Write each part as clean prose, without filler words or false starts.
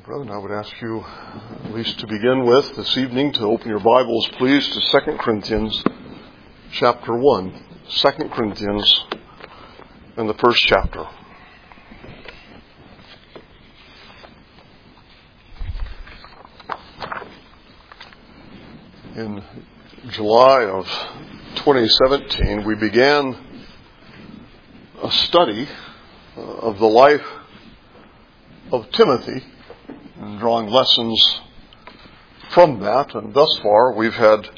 Brethren, I would ask you, at least to begin with this evening, to open your Bibles, please, to 2 Corinthians chapter 1. 2 Corinthians and the first chapter. In July of 2017, we began a study of the life of Timothy, and drawing lessons from that. And thus far, we've had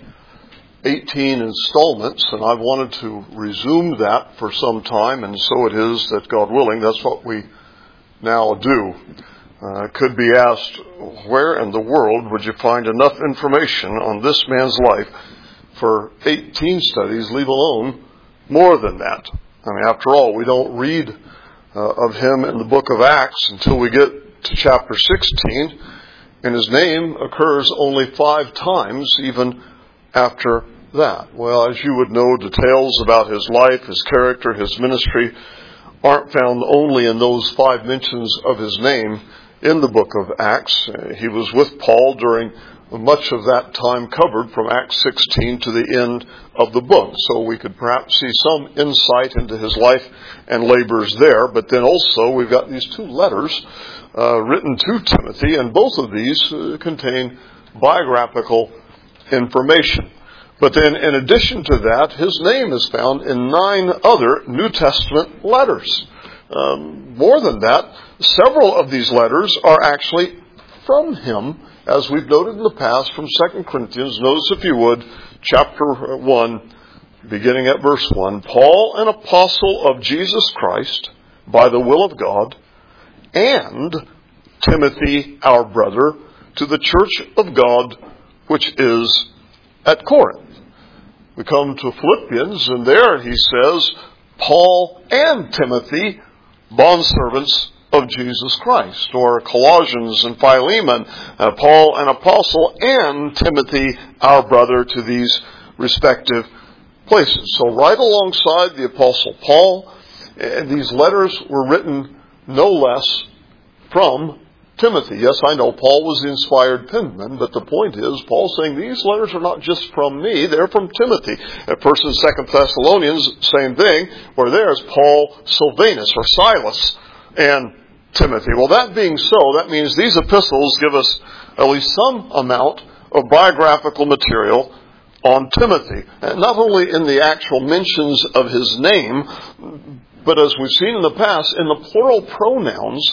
18 installments, and I've wanted to resume that for some time, and so it is that, God willing, that's what we now do. It could be asked, where in the world would you find enough information on this man's life for 18 studies, leave alone more than that? I mean, after all, we don't read of him in the book of Acts until we get to chapter 16, and his name occurs only 5 times even after that. Well, as you would know, details about his life, his character, his ministry aren't found only in those 5 mentions of his name in the book of Acts. He was with Paul during much of that time covered from Acts 16 to the end of the book. So we could perhaps see some insight into his life and labors there. But then also we've got these 2 letters written to Timothy, and both of these contain biographical information. But then in addition to that, his name is found in 9 other New Testament letters. More than that, several of these letters are actually from him, as we've noted in the past from 2 Corinthians. Notice, if you would, chapter 1, beginning at verse 1. Paul, an apostle of Jesus Christ, by the will of God, and Timothy, our brother, to the church of God, which is at Corinth. We come to Philippians, and there he says, Paul and Timothy, bondservants of Jesus Christ. Or Colossians and Philemon, Paul, an apostle, and Timothy, our brother, to these respective places. So right alongside the apostle Paul, these letters were written no less from Timothy. Yes, I know Paul was the inspired penman, but the point is, Paul's saying these letters are not just from me, they're from Timothy. At 1st and 2nd Thessalonians, same thing, where there's Paul, Silvanus, or Silas, and Timothy. Well, that being so, that means these epistles give us at least some amount of biographical material on Timothy. And not only in the actual mentions of his name, but as we've seen in the past, in the plural pronouns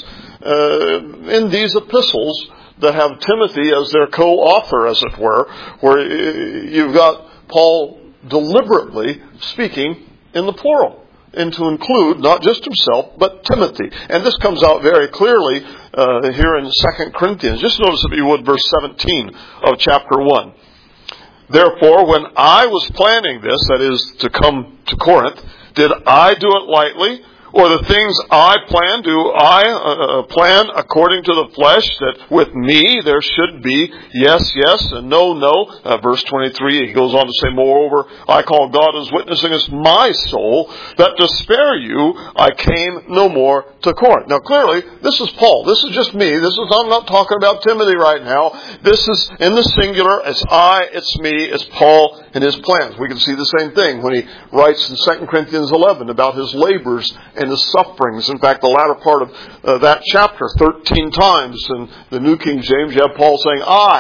in these epistles that have Timothy as their co-author, as it were, where you've got Paul deliberately speaking in the plural, and to include not just himself, but Timothy. And this comes out very clearly here in 2 Corinthians. Just notice, if you would, verse 17 of chapter 1. Therefore, when I was planning this, that is, to come to Corinth, did I do it lightly? Or the things I plan, do I plan according to the flesh, that with me there should be yes, yes, and no, no? Verse 23, he goes on to say, moreover, I call God as witness against my soul, that to spare you I came no more to Corinth. Now clearly, this is Paul. This is just me. I'm not talking about Timothy right now. This is in the singular. It's I, it's me, it's Paul and his plans. We can see the same thing when he writes in 2 Corinthians 11 about his labors and his sufferings. In fact, the latter part of that chapter, 13 times in the New King James, you have Paul saying,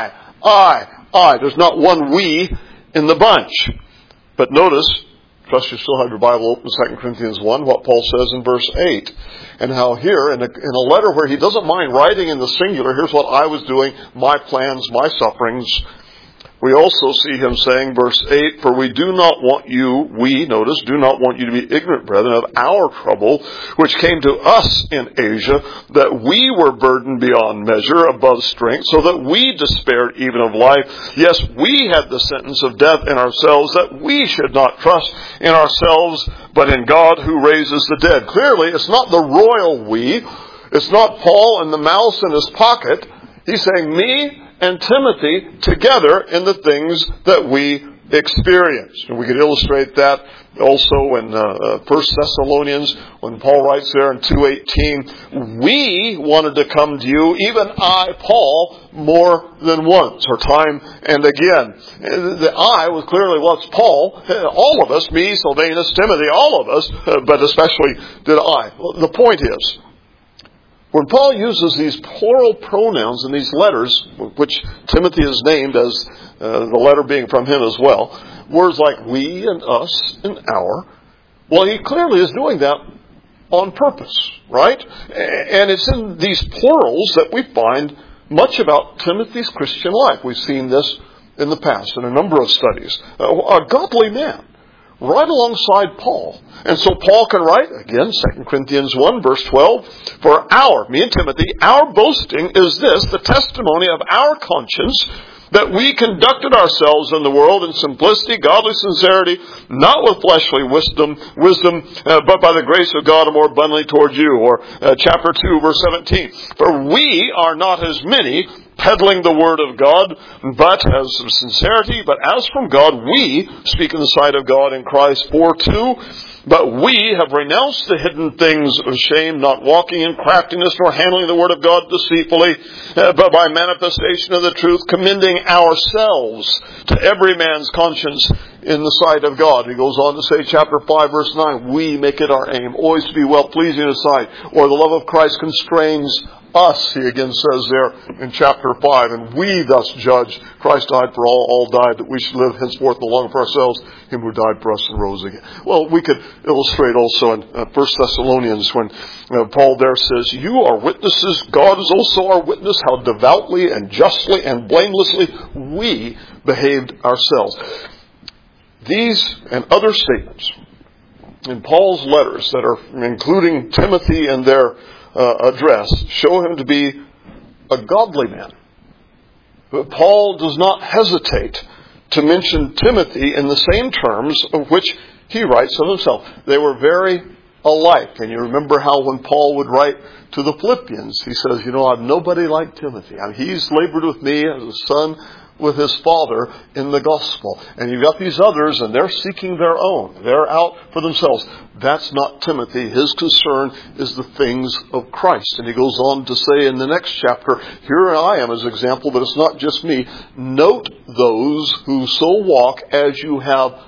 I. There's not one we in the bunch. But notice, trust you still have your Bible open, 2 Corinthians 1, what Paul says in verse 8. And how here, in a letter where he doesn't mind writing in the singular, here's what I was doing, my plans, my sufferings. We also see him saying, verse 8, for we do not want you to be ignorant, brethren, of our trouble, which came to us in Asia, that we were burdened beyond measure, above strength, so that we despaired even of life. Yes, we had the sentence of death in ourselves, that we should not trust in ourselves, but in God who raises the dead. Clearly, it's not the royal we. It's not Paul and the mouse in his pocket. He's saying me and Timothy together in the things that we experience. And we could illustrate that also in 1 Thessalonians when Paul writes there in 2:18, we wanted to come to you, even I, Paul, more than once, or time and again. The I was clearly what's Paul. All of us, me, Silvanus, Timothy, all of us, but especially did I. The point is, when Paul uses these plural pronouns in these letters, which Timothy is named as the letter being from him as well, words like we and us and our, well, he clearly is doing that on purpose, right? And it's in these plurals that we find much about Timothy's Christian life. We've seen this in the past in a number of studies. A godly man, right alongside Paul. And so Paul can write, again, 2 Corinthians 1, verse 12, for me and Timothy, our boasting is this, the testimony of our conscience, that we conducted ourselves in the world in simplicity, godly sincerity, not with fleshly wisdom, but by the grace of God more abundantly toward you. Or chapter 2, verse 17. For we are not as many peddling the word of God, but as of sincerity, but as from God, we speak in the sight of God in Christ. 4:2. But we have renounced the hidden things of shame, not walking in craftiness, nor handling the word of God deceitfully, but by manifestation of the truth, commending ourselves to every man's conscience in the sight of God. He goes on to say, chapter 5, verse 9, we make it our aim always to be well-pleasing in His sight, or the love of Christ constrains us, he again says there in chapter 5, and we thus judge, Christ died for all died, that we should live henceforth no longer for ourselves, Him who died for us and rose again. Well, we could illustrate also in 1 Thessalonians when Paul there says, you are witnesses, God is also our witness, how devoutly and justly and blamelessly we behaved ourselves. These and other statements in Paul's letters that are including Timothy and their address show him to be a godly man. But Paul does not hesitate to mention Timothy in the same terms of which he writes of himself. They were very alike. And you remember how when Paul would write to the Philippians, he says, I've nobody like Timothy. He's labored with me as a son with his father in the gospel. And you've got these others, and they're seeking their own. They're out for themselves. That's not Timothy. His concern is the things of Christ. And he goes on to say in the next chapter, here I am as an example, but it's not just me. Note those who so walk as you have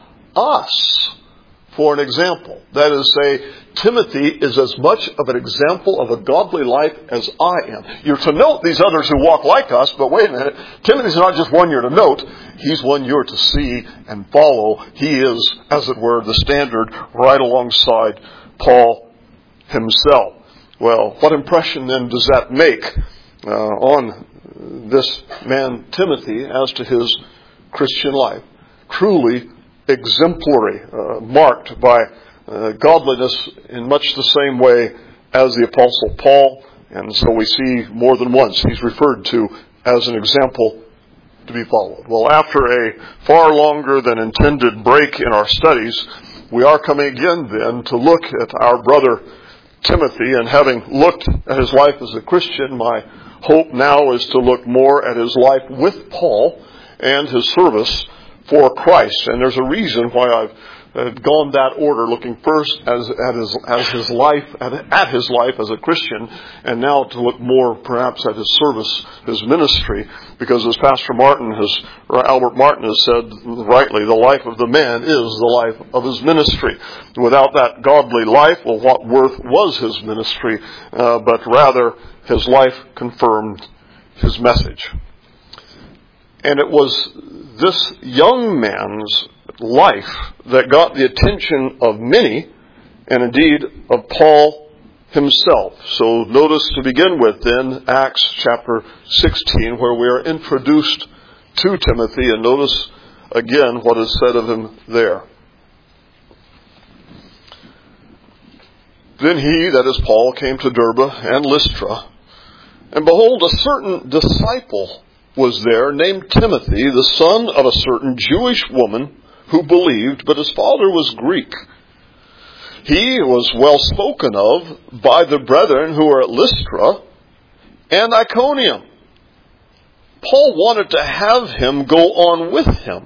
us for an example. That is, say, Timothy is as much of an example of a godly life as I am. You're to note these others who walk like us, but wait a minute. Timothy's not just one you're to note. He's one you're to see and follow. He is, as it were, the standard right alongside Paul himself. Well, what impression then does that make on this man Timothy as to his Christian life? Truly exemplary, marked by godliness in much the same way as the Apostle Paul. And so we see more than once he's referred to as an example to be followed. Well, after a far longer than intended break in our studies, we are coming again then to look at our brother Timothy. And having looked at his life as a Christian, my hope now is to look more at his life with Paul and his service for Christ. And there's a reason why I've gone that order, looking first at his life as a Christian, and now to look more perhaps at his service, his ministry, because as Pastor Albert Martin has said rightly, the life of the man is the life of his ministry. Without that godly life, well, what worth was his ministry? But rather, his life confirmed his message. And it was this young man's life that got the attention of many, and indeed of Paul himself. So notice to begin with then Acts chapter 16, where we are introduced to Timothy, and notice again what is said of him there. Then he, that is Paul, came to Derbe and Lystra, and behold, a certain disciple was there named Timothy, the son of a certain Jewish woman who believed, but his father was Greek. He was well spoken of by the brethren who were at Lystra and Iconium. Paul wanted to have him go on with him,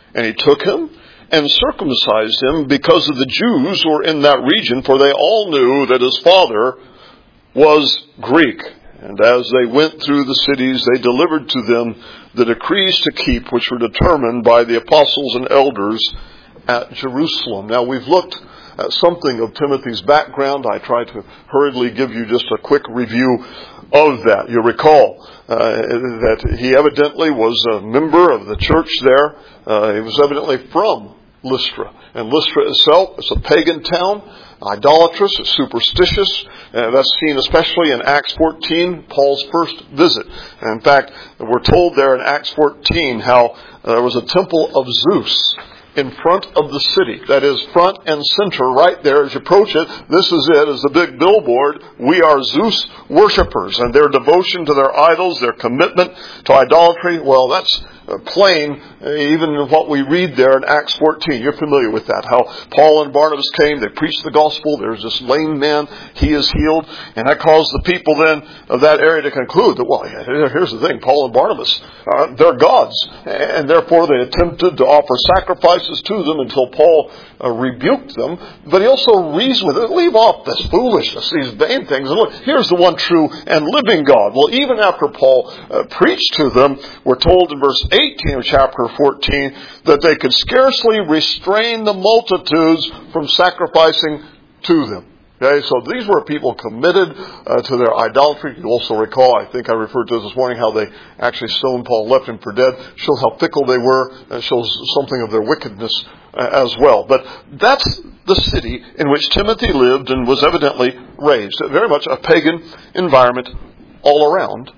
And he took him and circumcised him because of the Jews who were in that region, for they all knew that his father was Greek. And as they went through the cities, they delivered to them the decrees to keep, which were determined by the apostles and elders at Jerusalem. Now, we've looked at something of Timothy's background. I tried to hurriedly give you just a quick review of that. You recall that he evidently was a member of the church there. He was evidently from Lystra. And Lystra itself is a pagan town, idolatrous, superstitious. That's seen especially in Acts 14, Paul's first visit. And in fact, we're told there in Acts 14 how there was a temple of Zeus in front of the city. That is, front and center, right there as you approach it. This is it, as the big billboard. We are Zeus worshippers. And their devotion to their idols, their commitment to idolatry, well, that's plain even in what we read there in Acts 14. You're familiar with that. How Paul and Barnabas came, they preached the gospel. There's this lame man, he is healed. And that caused the people then of that area to conclude that, well, here's the thing, Paul and Barnabas, they're gods. And therefore they attempted to offer sacrifices to them until Paul rebuked them. But he also reasoned with it. Leave off this foolishness, these vain things. And look, here's the one true and living God. Well, even after Paul preached to them, we're told in verse 18 of chapter 14 that they could scarcely restrain the multitudes from sacrificing to them. Okay, so these were people committed to their idolatry. You also recall, I think I referred to this morning, how they actually stoned Paul and left him for dead. Shows how fickle they were, and shows something of their wickedness as well. But that's the city in which Timothy lived and was evidently raised. Very much a pagan environment all around,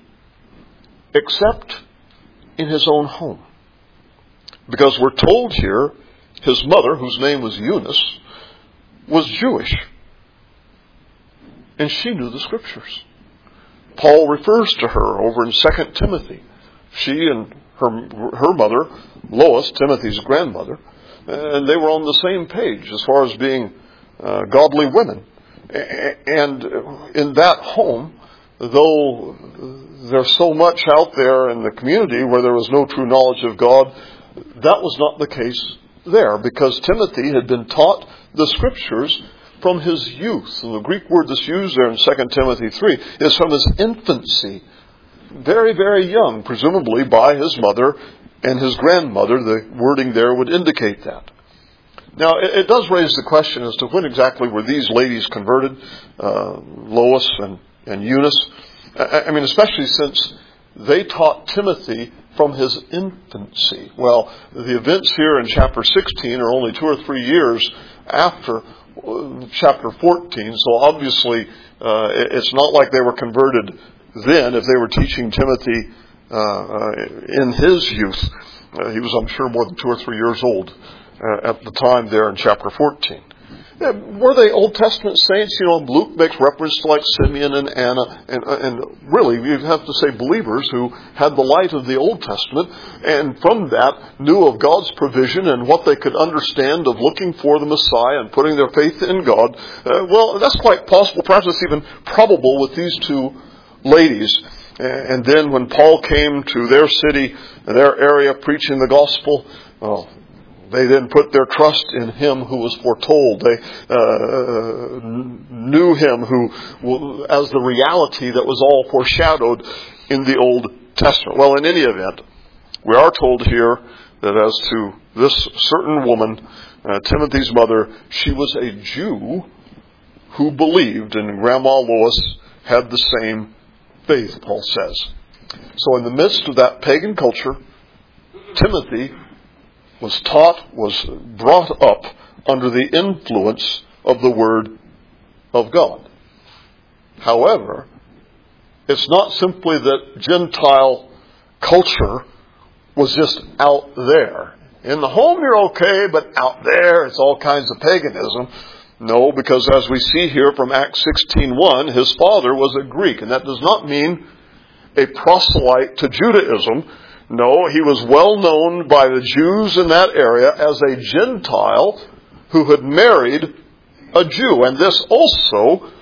except in his own home. Because we're told here, his mother, whose name was Eunice, was Jewish. And she knew the Scriptures. Paul refers to her over in 2 Timothy. She and her mother, Lois, Timothy's grandmother, and they were on the same page as far as being godly women. And in that home, though there's so much out there in the community where there was no true knowledge of God, that was not the case there, because Timothy had been taught the Scriptures from his youth. And the Greek word that's used there in 2 Timothy 3 is from his infancy. Very, very young, presumably by his mother and his grandmother. The wording there would indicate that. Now, it does raise the question as to when exactly were these ladies converted, Lois and Eunice. I mean, especially since they taught Timothy from his infancy. Well, the events here in chapter 16 are only 2 or 3 years after chapter 14, so obviously it's not like they were converted then if they were teaching Timothy in his youth. He was, I'm sure, more than 2 or 3 years old at the time there in chapter 14. Were they Old Testament saints? You know, Luke makes reference to like Simeon and Anna, and really you'd have to say believers who had the light of the Old Testament, and from that knew of God's provision and what they could understand of looking for the Messiah and putting their faith in God. Well, that's quite possible. Perhaps it's even probable with these two ladies. And then when Paul came to their city, their area, preaching the gospel, well, they then put their trust in him who was foretold. They knew him who, as the reality that was all foreshadowed in the Old Testament. Well, in any event, we are told here that as to this certain woman, Timothy's mother, she was a Jew who believed, and Grandma Lois had the same faith, Paul says. So in the midst of that pagan culture, Timothy was taught, was brought up under the influence of the Word of God. However, it's not simply that Gentile culture was just out there. In the home you're okay, but out there it's all kinds of paganism. No, because as we see here from Acts 16:1, his father was a Greek, and that does not mean a proselyte to Judaism. No, he was well known by the Jews in that area as a Gentile who had married a Jew. And this also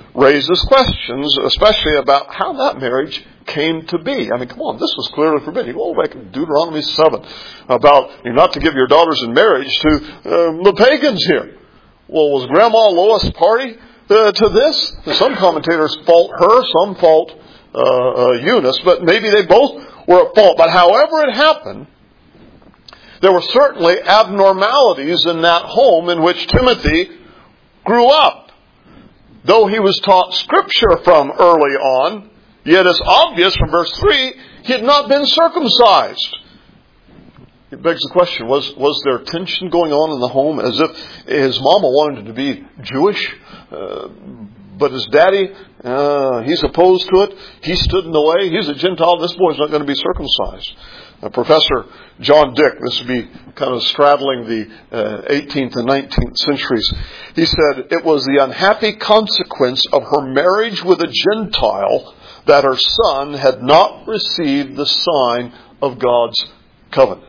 raises questions, especially about how that marriage came to be. I mean, come on, this was clearly forbidden. You go back to Deuteronomy 7 about not to give your daughters in marriage to the pagans here. Well, was Grandma Lois party to this? Some commentators fault her, some fault Eunice, but maybe they both were at fault. But however it happened, there were certainly abnormalities in that home in which Timothy grew up. Though he was taught Scripture from early on, yet it's obvious from verse 3, he had not been circumcised. It begs the question, was there tension going on in the home as if his mama wanted him to be Jewish, but his daddy, he's opposed to it. He stood in the way. He's a Gentile. This boy's not going to be circumcised. Professor John Dick, this would be kind of straddling the 18th and 19th centuries. He said, it was the unhappy consequence of her marriage with a Gentile that her son had not received the sign of God's covenant.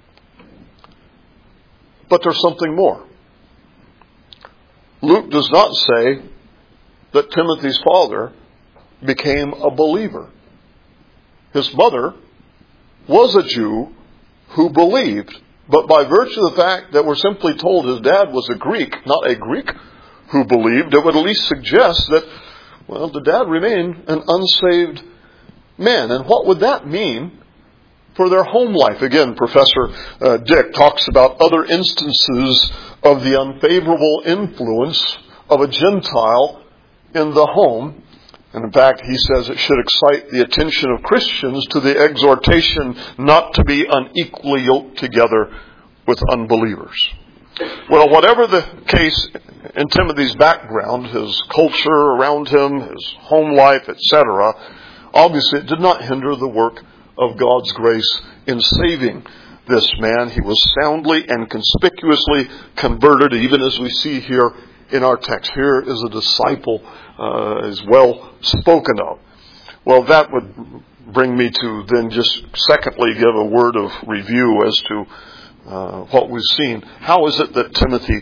But there's something more. Luke does not say that Timothy's father became a believer. His mother was a Jew who believed, but by virtue of the fact that we're simply told his dad was a Greek, not a Greek who believed, it would at least suggest that, well, the dad remained an unsaved man. And what would that mean for their home life? Again, Professor Dick talks about other instances of the unfavorable influence of a Gentile in the home. And in fact, he says it should excite the attention of Christians to the exhortation not to be unequally yoked together with unbelievers. Well, whatever the case in Timothy's background, his culture around him, his home life, etc., obviously it did not hinder the work of God's grace in saving this man. He was soundly and conspicuously converted, even as we see here in our text. Here is a disciple is well spoken of. Well, that would bring me to then just secondly give a word of review as to what we've seen. How is it that Timothy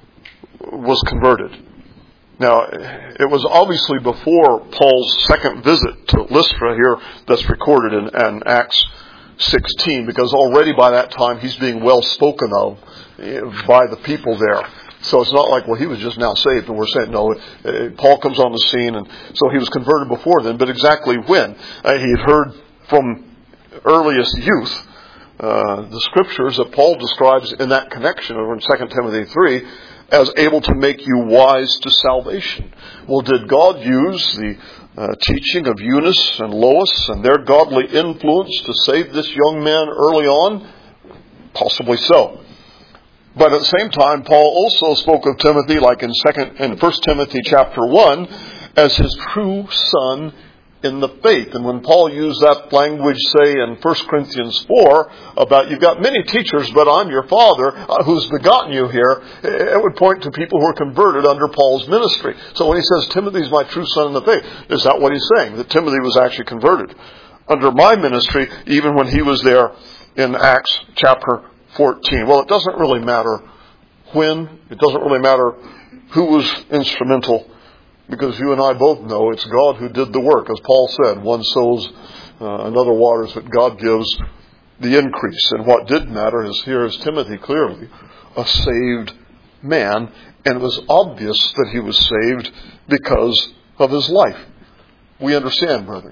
was converted? Now, it was obviously before Paul's second visit to Lystra here that's recorded in Acts 16, because already by that time he's being well spoken of by the people there. So it's not like, well, he was just now saved, and we're saying, no, Paul comes on the scene, and so he was converted before then, but exactly when? He had heard from earliest youth the Scriptures that Paul describes in that connection over in 2 Timothy 3 as able to make you wise to salvation. Well, did God use the teaching of Eunice and Lois and their godly influence to save this young man early on? Possibly so. But at the same time, Paul also spoke of Timothy, like in 1 Timothy chapter 1, as his true son in the faith. And when Paul used that language, say, in 1 Corinthians 4, about you've got many teachers, but I'm your father who's begotten you here, it would point to people who are converted under Paul's ministry. So when he says, Timothy's my true son in the faith, is that what he's saying? That Timothy was actually converted under my ministry, even when he was there in Acts chapter 14. Well, it doesn't really matter when. It doesn't really matter who was instrumental, because you and I both know it's God who did the work. As Paul said, one sows, another waters, but God gives the increase. And what did matter is here is Timothy clearly a saved man, and it was obvious that he was saved because of his life. We understand, brethren,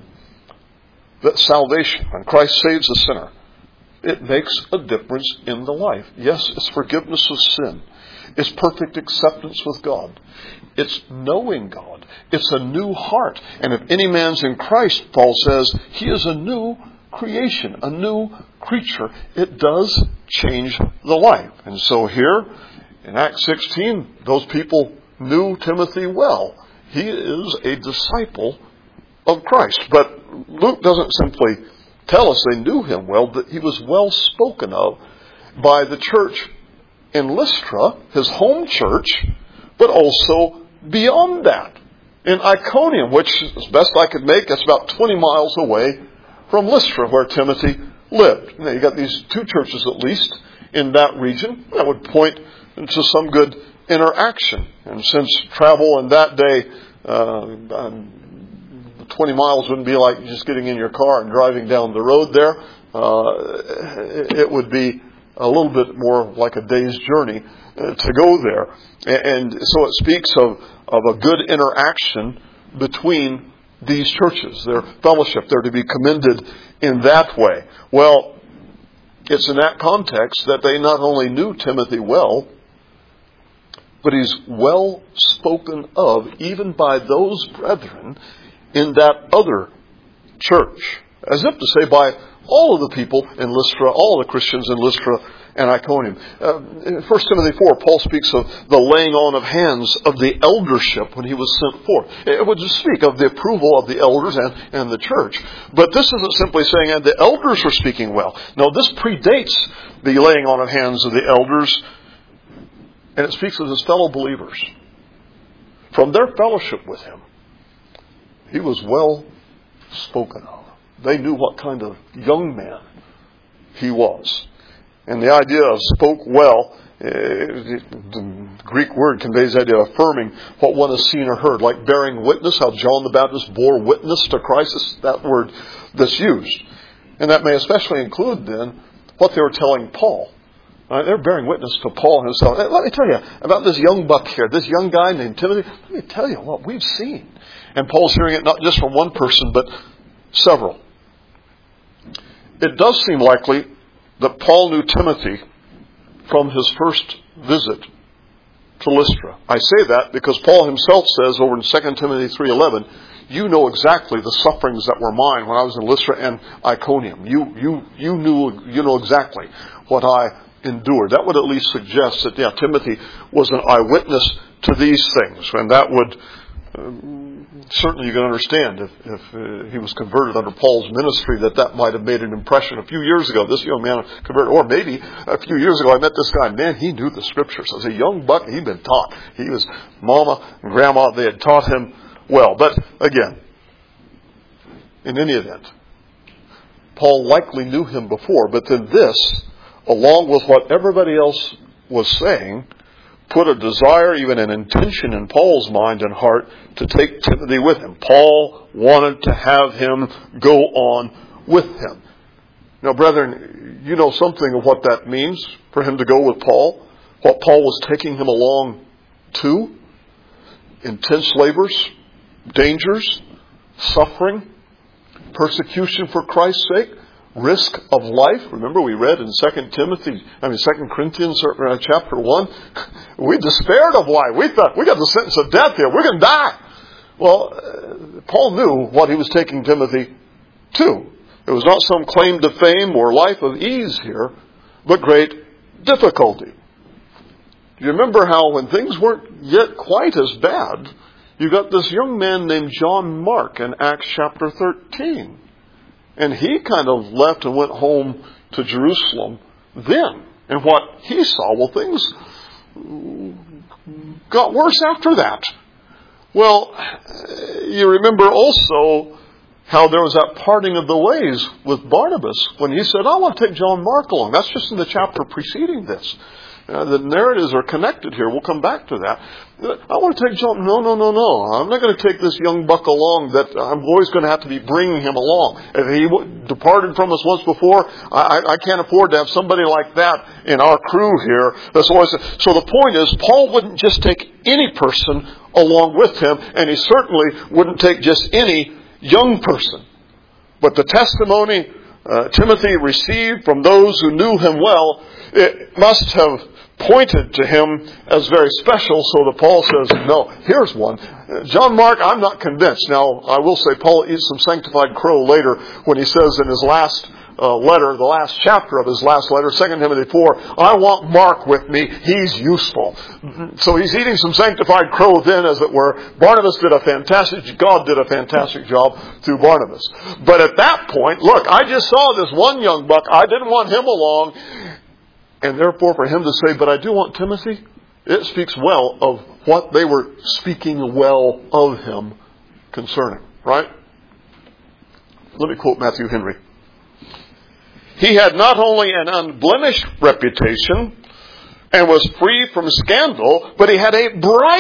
that salvation, when Christ saves a sinner, it makes a difference in the life. Yes, it's forgiveness of sin. It's perfect acceptance with God. It's knowing God. It's a new heart. And if any man's in Christ, Paul says, he is a new creation, a new creature. It does change the life. And so here, in Acts 16, those people knew Timothy well. He is a disciple of Christ. But Luke doesn't simply tell us they knew him well, but he was well spoken of by the church in Lystra, his home church, but also beyond that, in Iconium, which, as best I could make, it's about 20 miles away from Lystra, where Timothy lived. Now, you got these two churches, at least, in that region. That would point to some good interaction. And since travel in that day 20 miles wouldn't be like just getting in your car and driving down the road there. It would be a little bit more like a day's journey to go there. And so it speaks of a good interaction between these churches, their fellowship. They're to be commended in that way. Well, it's in that context that they not only knew Timothy well, but he's well spoken of even by those brethren in that other church. As if to say by all of the people in Lystra, all the Christians in Lystra and Iconium. In 1 Timothy 4, Paul speaks of the laying on of hands of the eldership when he was sent forth. It would just speak of the approval of the elders and the church. But this isn't simply saying and the elders were speaking well. No, this predates the laying on of hands of the elders, and it speaks of his fellow believers. From their fellowship with him, he was well spoken of. They knew what kind of young man he was. And the idea of spoke well, the Greek word conveys the idea of affirming what one has seen or heard, like bearing witness, how John the Baptist bore witness to Christ. It's that word that's used. And that may especially include then what they were telling Paul. They're bearing witness to Paul himself. Let me tell you about this young buck here, this young guy named Timothy. Let me tell you what we've seen. And Paul's hearing it not just from one person, but several. It does seem likely that Paul knew Timothy from his first visit to Lystra. I say that because Paul himself says over in 2 Timothy 3:11, you know exactly the sufferings that were mine when I was in Lystra and Iconium. You know exactly what I endured. That would at least suggest that, Timothy was an eyewitness to these things. And that would, certainly you can understand if he was converted under Paul's ministry, that might have made an impression. A few years ago, this young man converted, or maybe a few years ago, I met this guy. Man, he knew the scriptures. As a young buck, he'd been taught. He was mama and grandma. They had taught him well. But again, in any event, Paul likely knew him before. But then this, along with what everybody else was saying, put a desire, even an intention in Paul's mind and heart to take Timothy with him. Paul wanted to have him go on with him. Now, brethren, you know something of what that means for him to go with Paul. What Paul was taking him along to. Intense labors, dangers, suffering, persecution for Christ's sake. Risk of life. Remember we read in 2 Corinthians chapter 1, we despaired of life. We thought, we got the sentence of death here. We're going to die. Well, Paul knew what he was taking Timothy to. It was not some claim to fame or life of ease here, but great difficulty. Do you remember how when things weren't yet quite as bad, you got this young man named John Mark in Acts chapter 13. And he kind of left and went home to Jerusalem then. And what he saw, well, things got worse after that. Well, you remember also how there was that parting of the ways with Barnabas when he said, I want to take John Mark along. That's just in the chapter preceding this. The narratives are connected here. We'll come back to that. I want to take John. No. I'm not going to take this young buck along that I'm always going to have to be bringing him along. If he departed from us once before, I can't afford to have somebody like that in our crew here. That's always. So the point is, Paul wouldn't just take any person along with him, and he certainly wouldn't take just any young person. But the testimony Timothy received from those who knew him well, it must have pointed to him as very special, so that Paul says, no, here's one. John Mark, I'm not convinced. Now, I will say Paul eats some sanctified crow later when he says in his last letter, the last chapter of his last letter, 2 Timothy 4, I want Mark with me. He's useful. So he's eating some sanctified crow then, as it were. God did a fantastic job through Barnabas. But at that point, look, I just saw this one young buck. I didn't want him along. And therefore, for him to say, but I do want Timothy, it speaks well of what they were speaking well of him concerning. Right? Let me quote Matthew Henry. He had not only an unblemished reputation and was free from scandal, but he had a bright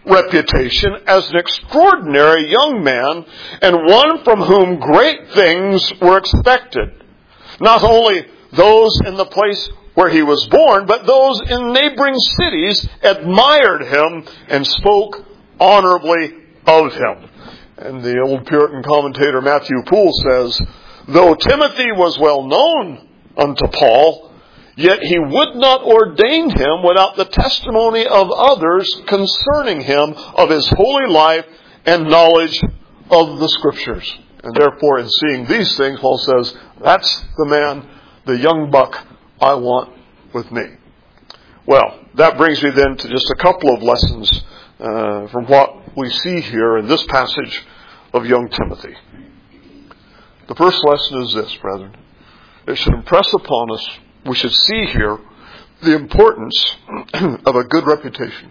reputation as an extraordinary young man and one from whom great things were expected. Not only those in the place where he was born, but those in neighboring cities admired him and spoke honorably of him. And the old Puritan commentator Matthew Poole says, though Timothy was well known unto Paul, yet he would not ordain him without the testimony of others concerning him of his holy life and knowledge of the Scriptures. And therefore, in seeing these things, Paul says, that's the man, the young buck I want with me. Well, that brings me then to just a couple of lessons from what we see here in this passage of young Timothy. The first lesson is this, brethren. It should impress upon us, we should see here the importance of a good reputation.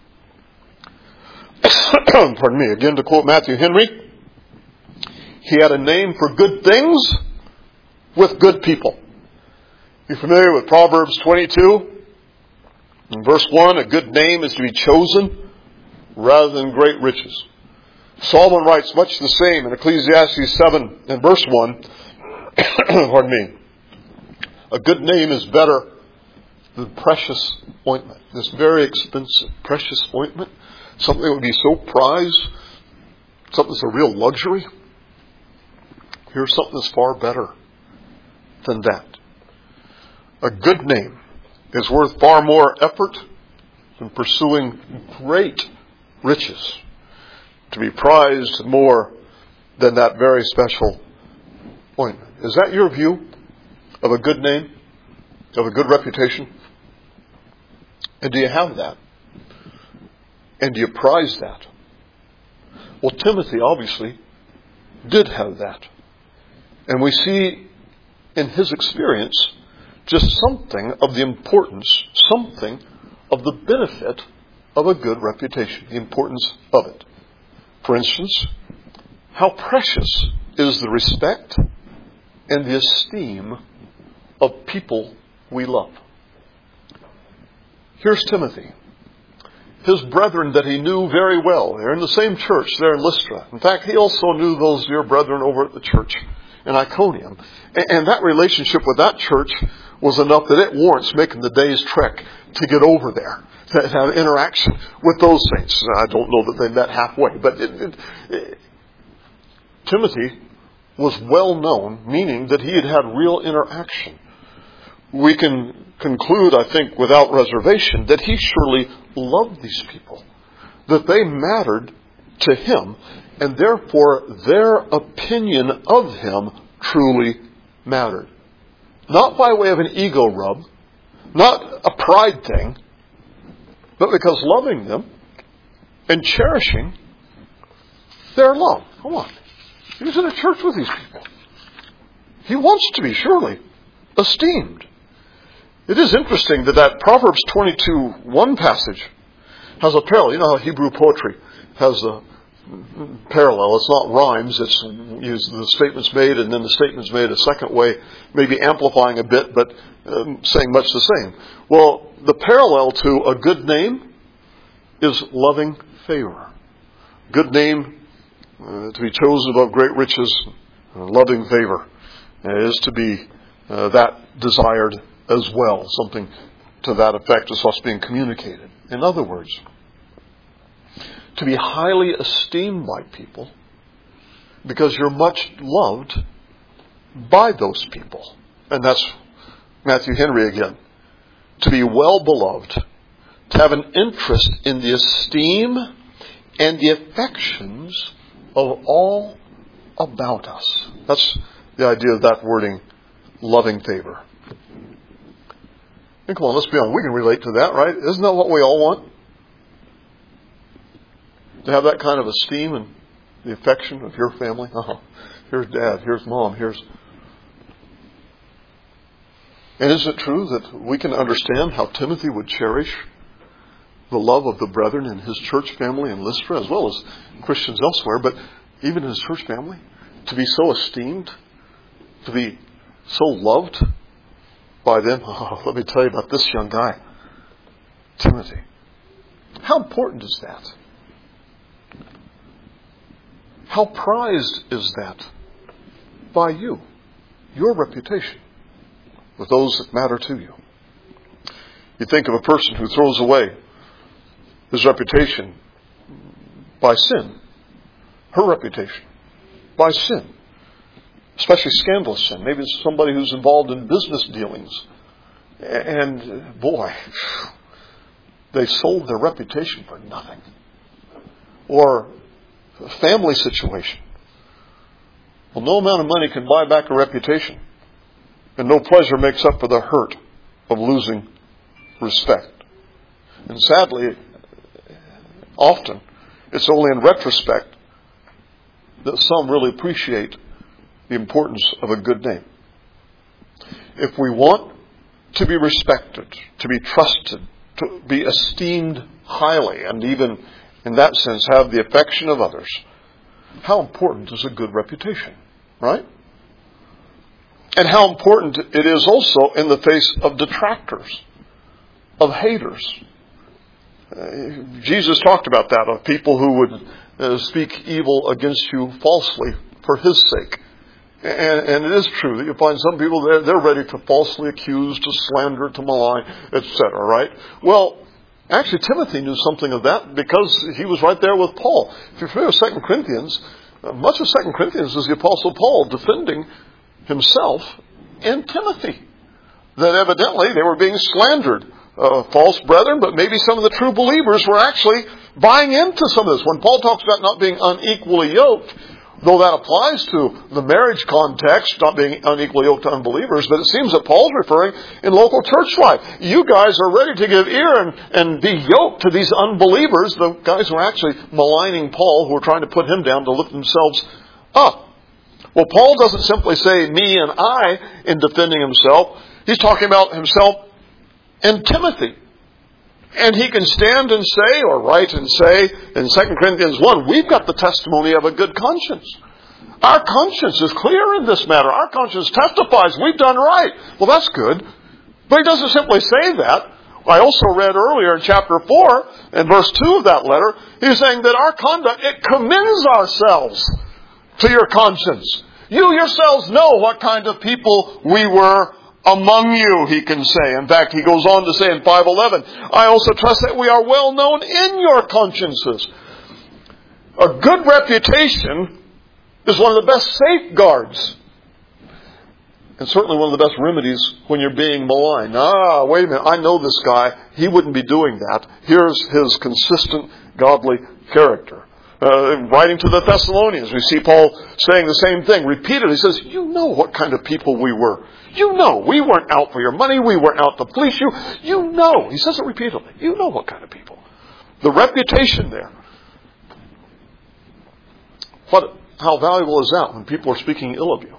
Pardon me, again to quote Matthew Henry, he had a name for good things with good people. You familiar with Proverbs 22? In verse 1, a good name is to be chosen rather than great riches. Solomon writes much the same in Ecclesiastes 7 and verse 1. Pardon me. A good name is better than precious ointment. This very expensive, precious ointment, something that would be so prized, something that's a real luxury. Here's something that's far better than that. A good name is worth far more effort than pursuing great riches. To be prized more than that very special ointment. Is that your view of a good name? Of a good reputation? And do you have that? And do you prize that? Well, Timothy obviously did have that. And we see in his experience just something of the importance, something of the benefit of a good reputation, the importance of it. For instance, how precious is the respect and the esteem of people we love. Here's Timothy. His brethren that he knew very well, they're in the same church there in Lystra. In fact, he also knew those dear brethren over at the church in Iconium. And that relationship with that church was enough that it warrants making the day's trek to get over there, to have interaction with those saints. I don't know that they met halfway, but Timothy was well known, meaning that he had had real interaction. We can conclude, I think, without reservation, that he surely loved these people, that they mattered to him, and therefore their opinion of him truly mattered. Not by way of an ego rub, not a pride thing, but because loving them and cherishing their love. Come on. He was in a church with these people. He wants to be surely esteemed. It is interesting that Proverbs 22:1 passage has a parallel. You know how Hebrew poetry has a parallel. It's not rhymes. It's the statement's made and then the statement's made a second way, maybe amplifying a bit, but saying much the same. Well, the parallel to a good name is loving favor. Good name to be chosen above great riches, loving favor is to be that desired as well. Something to that effect is what's being communicated. In other words, to be highly esteemed by people because you're much loved by those people. And that's Matthew Henry again. To be well beloved, to have an interest in the esteem and the affections of all about us. That's the idea of that wording, loving favor. And come on, let's be honest. We can relate to that, right? Isn't that what we all want? To have that kind of esteem and the affection of your family. Here's Dad, here's Mom, here's... And isn't it true that we can understand how Timothy would cherish the love of the brethren in his church family in Lystra, as well as Christians elsewhere, but even in his church family, to be so esteemed, to be so loved by them? Let me tell you about this young guy, Timothy. How important is that? How prized is that by you, your reputation, with those that matter to you? You think of a person who throws away his reputation by sin, her reputation by sin, especially scandalous sin. Maybe it's somebody who's involved in business dealings. And boy, they sold their reputation for nothing. Or a family situation. Well, no amount of money can buy back a reputation. And no pleasure makes up for the hurt of losing respect. And sadly, often, it's only in retrospect that some really appreciate the importance of a good name. If we want to be respected, to be trusted, to be esteemed highly, and even in that sense have the affection of others, how important is a good reputation, right? And how important it is also in the face of detractors, of haters. Jesus talked about that, of people who would speak evil against you falsely for His sake. And it is true that you find some people, they're ready to falsely accuse, to slander, to malign, etc., right? Well, actually Timothy knew something of that because he was right there with Paul. If you're familiar with 2 Corinthians, much of 2 Corinthians is the Apostle Paul defending himself and Timothy. That evidently they were being slandered. False brethren, but maybe some of the true believers were actually buying into some of this. When Paul talks about not being unequally yoked, though that applies to the marriage context, not being unequally yoked to unbelievers, but it seems that Paul's referring in local church life. You guys are ready to give ear and be yoked to these unbelievers, the guys who are actually maligning Paul, who are trying to put him down to lift themselves up. Well, Paul doesn't simply say me and I in defending himself. He's talking about himself and Timothy. And he can stand and say, or write and say, in 2 Corinthians 1, we've got the testimony of a good conscience. Our conscience is clear in this matter. Our conscience testifies we've done right. Well, that's good. But he doesn't simply say that. I also read earlier in chapter 4, in verse 2 of that letter, he's saying that our conduct, it commends ourselves to your conscience. You yourselves know what kind of people we were among you, he can say. In fact, he goes on to say in 5:11, I also trust that we are well known in your consciences. A good reputation is one of the best safeguards. And certainly one of the best remedies when you're being maligned. Wait a minute, I know this guy. He wouldn't be doing that. Here's his consistent, godly character. Writing to the Thessalonians, we see Paul saying the same thing repeatedly. He says, you know what kind of people we were. You know, we weren't out for your money. We weren't out to fleece you. You know. He says it repeatedly. You know what kind of people. The reputation there. How valuable is that when people are speaking ill of you?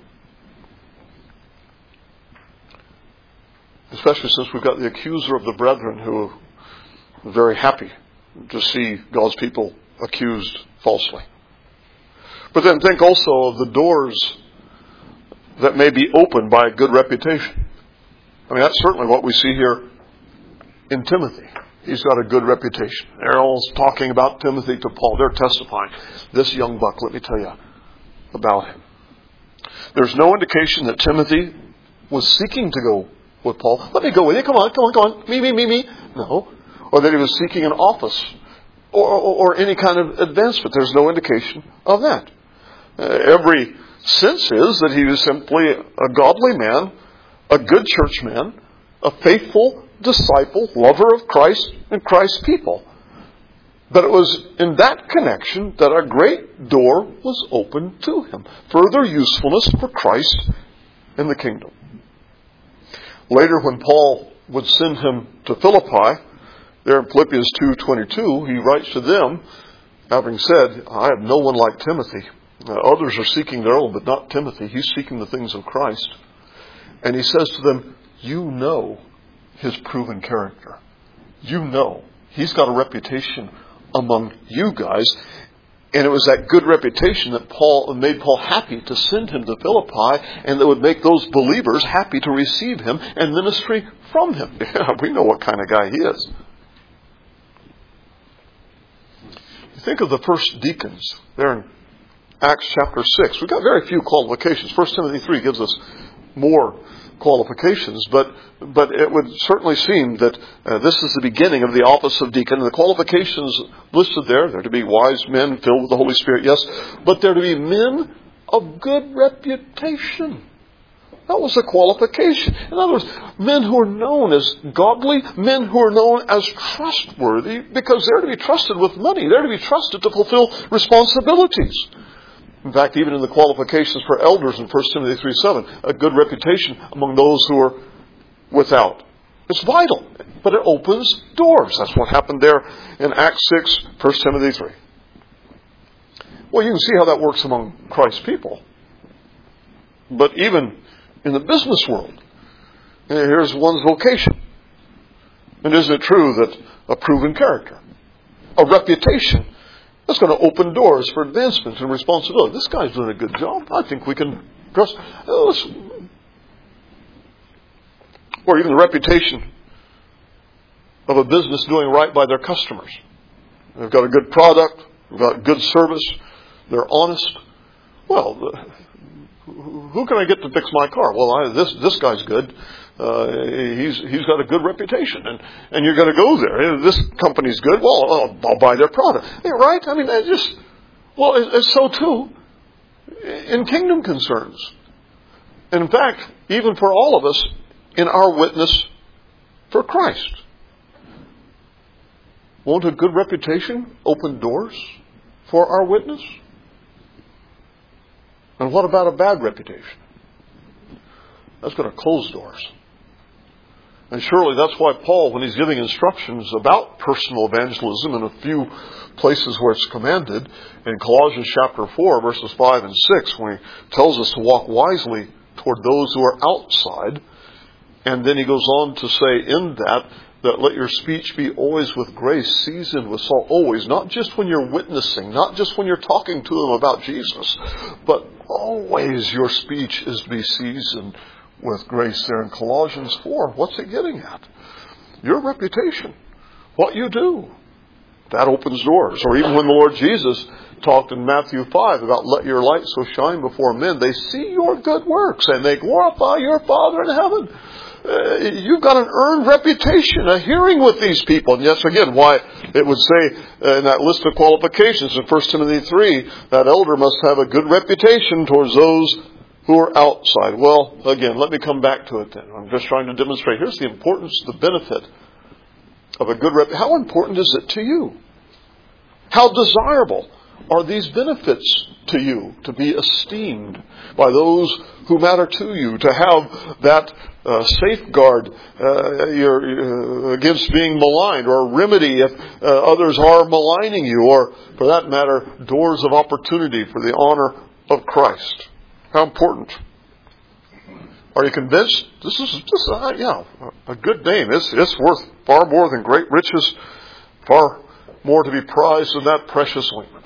Especially since we've got the accuser of the brethren who are very happy to see God's people accused falsely. But then think also of the doors that may be opened by a good reputation. I mean, that's certainly what we see here in Timothy. He's got a good reputation. They're all talking about Timothy to Paul. They're testifying. This young buck, let me tell you about him. There's no indication that Timothy was seeking to go with Paul. Let me go with you. Come on. Me. No. Or that he was seeking an office or any kind of advancement. There's no indication of that. Every sense is that he was simply a godly man, a good church man, a faithful disciple, lover of Christ and Christ's people. But it was in that connection that a great door was opened to him. Further usefulness for Christ and the kingdom. Later, when Paul would send him to Philippi, there in Philippians 2:22, he writes to them, having said, I have no one like Timothy. Others are seeking their own, but not Timothy. He's seeking the things of Christ. And he says to them, you know his proven character. You know he's got a reputation among you guys. And it was that good reputation that made Paul happy to send him to Philippi, and that would make those believers happy to receive him and ministry from him. Yeah, we know what kind of guy he is. Think of the first deacons there in Acts chapter 6. We've got very few qualifications. 1 Timothy 3 gives us more qualifications, but it would certainly seem that this is the beginning of the office of deacon. And the qualifications listed there, they're to be wise men filled with the Holy Spirit, yes, but they're to be men of good reputation. That was a qualification. In other words, men who are known as godly, men who are known as trustworthy, because they're to be trusted with money. They're to be trusted to fulfill responsibilities. In fact, even in the qualifications for elders in 1 Timothy 3:7, a good reputation among those who are without. It's vital, but it opens doors. That's what happened there in Acts 6, 1 Timothy 3. Well, you can see how that works among Christ's people. But even in the business world, here's one's vocation. And isn't it true that a proven character, a reputation, that's going to open doors for advancement and responsibility? This guy's doing a good job. I think we can trust. Or even the reputation of a business doing right by their customers. They've got a good product, they've got good service, they're honest. Well, who can I get to fix my car? Well, this guy's good. He's got a good reputation, and you're going to go there. This company's good. Well, I'll buy their product. Hey, right? I mean, it's so too in kingdom concerns. And in fact, even for all of us in our witness for Christ. Won't a good reputation open doors for our witness? And what about a bad reputation? That's going to close doors. And surely that's why Paul, when he's giving instructions about personal evangelism in a few places where it's commanded, in Colossians chapter 4, verses 5 and 6, when he tells us to walk wisely toward those who are outside, and then he goes on to say in that let your speech be always with grace, seasoned with salt, always, not just when you're witnessing, not just when you're talking to them about Jesus, but always your speech is to be seasoned with grace. There in Colossians 4, what's it getting at? Your reputation, what you do, that opens doors. Or even when the Lord Jesus talked in Matthew 5 about let your light so shine before men, they see your good works and they glorify your Father in heaven. You've got an earned reputation, a hearing with these people. And yes, again, why it would say in that list of qualifications in 1 Timothy 3, that elder must have a good reputation towards those who are outside. Well, again, let me come back to it then. I'm just trying to demonstrate. Here's the importance, the benefit of a good reputation. How important is it to you? How desirable are these benefits to you, to be esteemed by those who matter to you, to have that safeguard against being maligned, or a remedy if others are maligning you, or for that matter, doors of opportunity for the honor of Christ? How important. Are you convinced? This is just a good name. It's worth far more than great riches, far more to be prized than that precious ointment.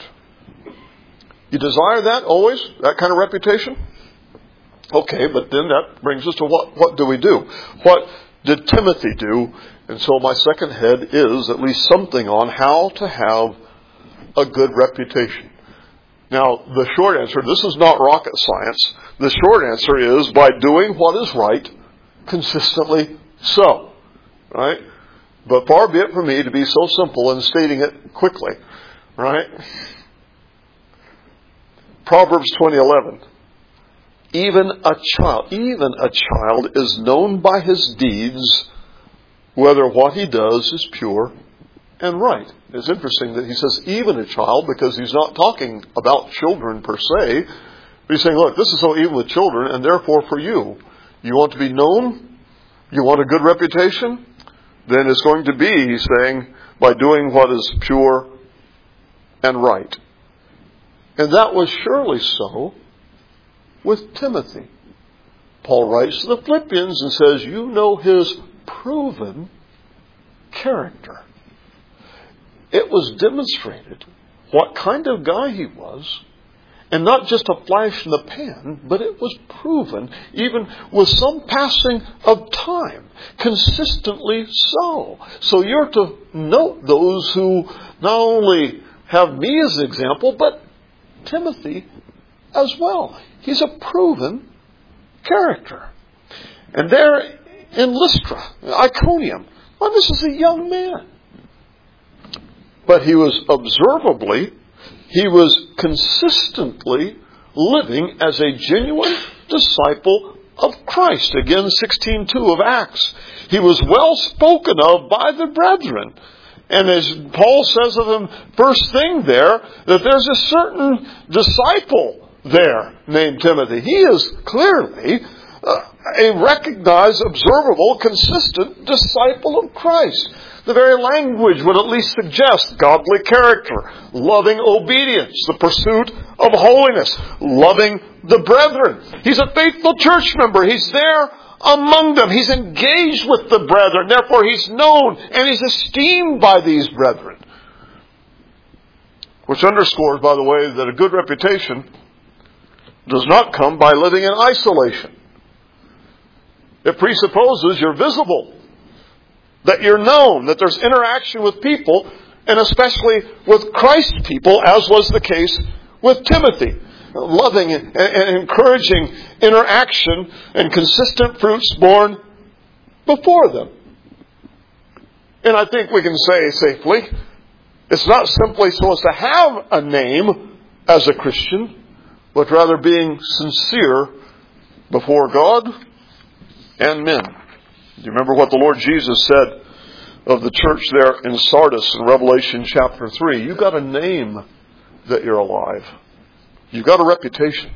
You desire that always, that kind of reputation? Okay, but then that brings us to what do we do? What did Timothy do? And so my second head is at least something on how to have a good reputation. Now, the short answer, this is not rocket science. The short answer is by doing what is right, consistently so. Right? But far be it from me to be so simple in stating it quickly. Right? Proverbs 20:11. Even a child is known by his deeds, whether what he does is pure and right. It's interesting that he says even a child, because he's not talking about children per se. But he's saying, look, this is so even with children, and therefore for you. You want to be known? You want a good reputation? Then it's going to be, he's saying, by doing what is pure and right. And that was surely so with Timothy. Paul writes to the Philippians and says, you know his proven character. It was demonstrated what kind of guy he was, and not just a flash in the pan, but it was proven, even with some passing of time, consistently so. So you're to note those who not only have me as an example, but Timothy as well. He's a proven character. And there in Lystra, Iconium, well, this is a young man. But he was consistently living as a genuine disciple of Christ. Again, 16:2 of Acts. He was well spoken of by the brethren. And as Paul says of him, first thing there, that there's a certain disciple there named Timothy. He is clearly a recognized, observable, consistent disciple of Christ. The very language would at least suggest godly character, loving obedience, the pursuit of holiness, loving the brethren. He's a faithful church member. He's there among them. He's engaged with the brethren. Therefore, he's known and he's esteemed by these brethren. Which underscores, by the way, that a good reputation does not come by living in isolation. It presupposes you're visible, that you're known, that there's interaction with people, and especially with Christ's people, as was the case with Timothy. Loving and encouraging interaction and consistent fruits born before them. And I think we can say safely, it's not simply so as to have a name as a Christian, but rather being sincere before God and men. Do you remember what the Lord Jesus said of the church there in Sardis in Revelation chapter 3? You've got a name that you're alive. You've got a reputation.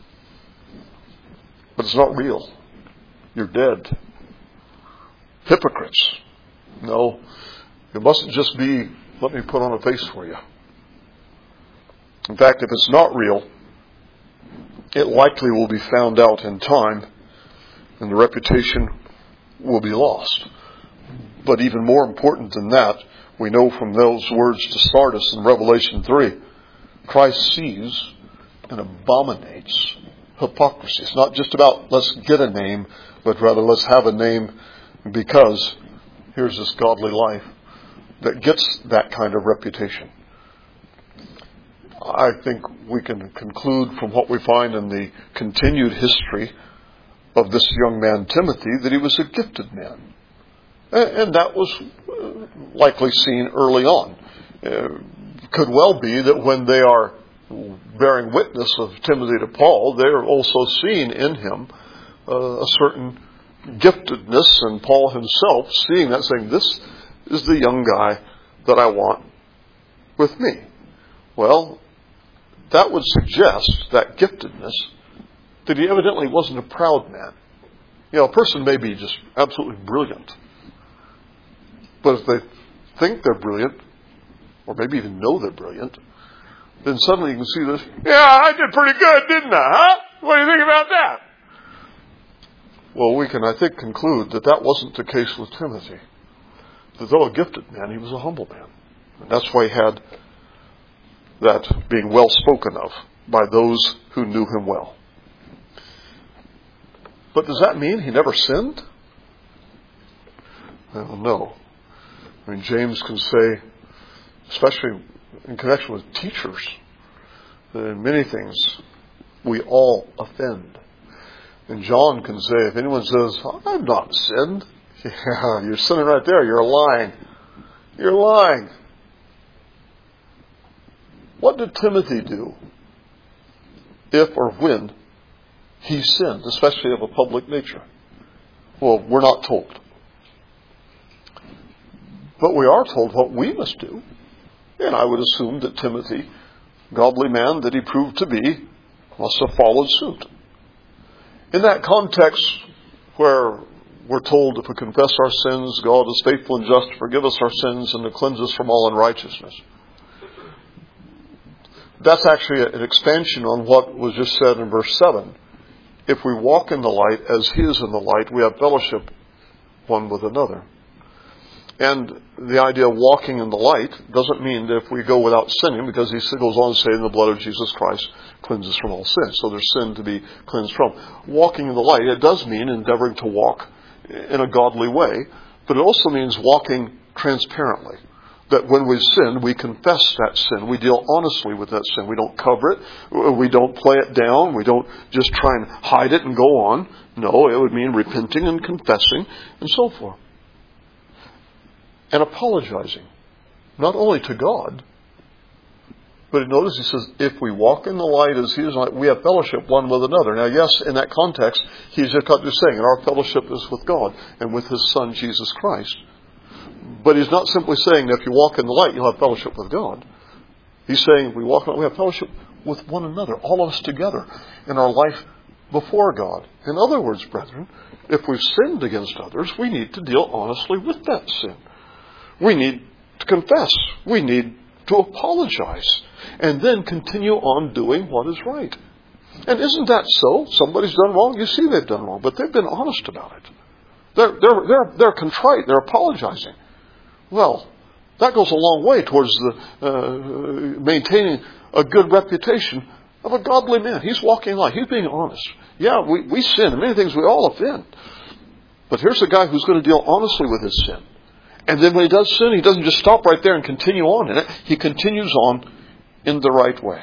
But it's not real. You're dead. Hypocrites. No, it mustn't just be, let me put on a face for you. In fact, if it's not real, it likely will be found out in time, and the reputation will be lost. But even more important than that, we know from those words to Sardis in Revelation 3, Christ sees and abominates hypocrisy. It's not just about let's get a name, but rather let's have a name because here's this godly life that gets that kind of reputation. I think we can conclude from what we find in the continued history of this young man Timothy that he was a gifted man. And that was likely seen early on. Could well be that when they are bearing witness of Timothy to Paul, they are also seeing in him a certain giftedness, and Paul himself seeing that, saying, this is the young guy that I want with me. Well, that would suggest, that giftedness, that he evidently wasn't a proud man. You know, a person may be just absolutely brilliant, but if they think they're brilliant, or maybe even know they're brilliant, then suddenly you can see this, yeah, I did pretty good, didn't I, huh? What do you think about that? Well, we can, I think, conclude that that wasn't the case with Timothy. That though a gifted man, he was a humble man. And that's why he had that being well spoken of by those who knew him well. But does that mean he never sinned? Well, no. I mean, James can say, especially in connection with teachers, that in many things we all offend. And John can say, if anyone says, I've not sinned, yeah, you're sinning right there. You're lying. You're lying. What did Timothy do if or when he sinned, especially of a public nature? Well, we're not told. But we are told what we must do. And I would assume that Timothy, godly man that he proved to be, must have followed suit. In that context where we're told if we confess our sins, God is faithful and just to forgive us our sins and to cleanse us from all unrighteousness. That's actually an expansion on what was just said in verse 7. If we walk in the light as He is in the light, we have fellowship one with another. And the idea of walking in the light doesn't mean that if we go without sinning, because He goes on to say, the blood of Jesus Christ cleanses from all sin. So there's sin to be cleansed from. Walking in the light, it does mean endeavoring to walk in a godly way, but it also means walking transparently. that when we sin, we confess that sin. We deal honestly with that sin. We don't cover it. We don't play it down. We don't just try and hide it and go on. No, it would mean repenting and confessing and so forth. And apologizing. Not only to God, but notice he says, if we walk in the light as he is light, we have fellowship one with another. Now, yes, in that context, he's just saying, and our fellowship is with God and with his Son, Jesus Christ. But he's not simply saying that if you walk in the light, you'll have fellowship with God. He's saying, if we walk in the light, we have fellowship with one another, all of us together, in our life before God. In other words, brethren, if we've sinned against others, we need to deal honestly with that sin. We need to confess. We need to apologize. And then continue on doing what is right. And isn't that so? Somebody's done wrong. You see they've done wrong, but they've been honest about it. They're contrite. They're apologizing. Well, that goes a long way towards the maintaining a good reputation of a godly man. He's walking light. He's being honest. Yeah, we sin. In many things we all offend. But here's a guy who's going to deal honestly with his sin. And then when he does sin, he doesn't just stop right there and continue on in it. He continues on in the right way.